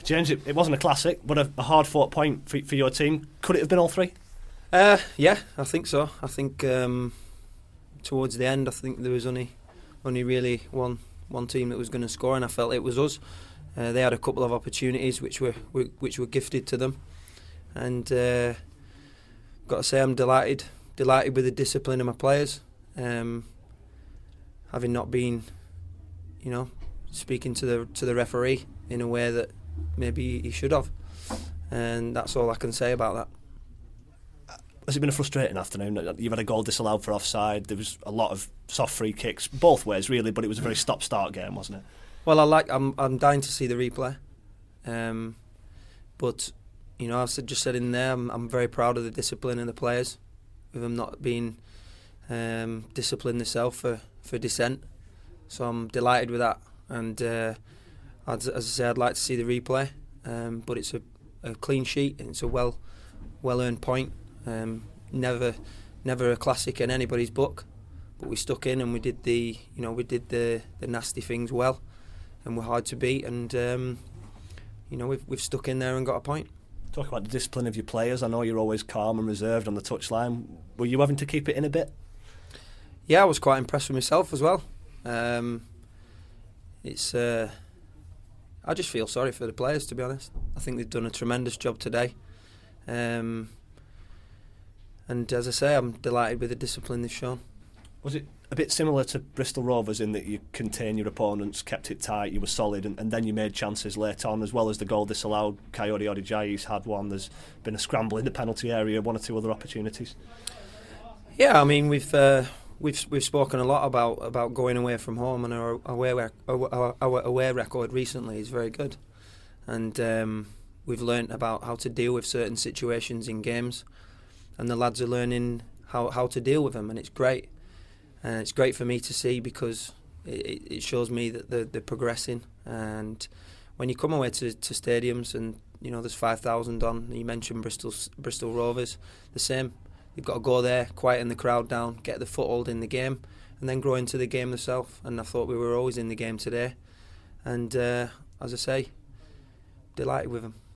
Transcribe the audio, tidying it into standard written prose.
James, it wasn't a classic, but a hard-fought point for your team. Could it have been all three? Yeah, I think so. I think towards the end, I think there was only really one team that was going to score, and I felt it was us. They had a couple of opportunities which were gifted to them, and got to say I'm delighted with the discipline of my players. Having not been, speaking to the referee in a way that maybe he should have, and that's all I can say about that. Has it been a frustrating afternoon? You've had a goal disallowed for offside. There was a lot of soft free kicks, both ways really, but it was a very stop-start game, wasn't it? Well, I'm dying to see the replay, but I've just said in there, I'm very proud of the discipline of the players, with them not being disciplined themselves for dissent. So I'm delighted with that, and as I say, I'd like to see the replay, but it's a clean sheet and it's a well earned point. Never a classic in anybody's book, but we stuck in and we did the nasty things well, and we're hard to beat, and we've stuck in there and got a point. Talk about the discipline of your players. I know you're always calm and reserved on the touchline. Were you having to keep it in a bit? Yeah, I was quite impressed with myself as well. I just feel sorry for the players, to be honest. I think they've done a tremendous job today. And as I say, I'm delighted with the discipline they've shown. Was it a bit similar to Bristol Rovers in that you contained your opponents, kept it tight, you were solid, and then you made chances late on, as well as the goal disallowed? Coyote Odijai's had one. There's been a scramble in the penalty area, one or two other opportunities. Yeah, I mean we've spoken a lot about going away from home, and our away record recently is very good, and we've learnt about how to deal with certain situations in games, and the lads are learning how to deal with them, and it's great. And it's great for me to see, because it shows me that they're progressing. And when you come away to stadiums and there's 5,000 on, you mentioned Bristol Rovers, the same. You've got to go there, quieten the crowd down, get the foothold in the game, and then grow into the game themselves. And I thought we were always in the game today. And as I say, delighted with them.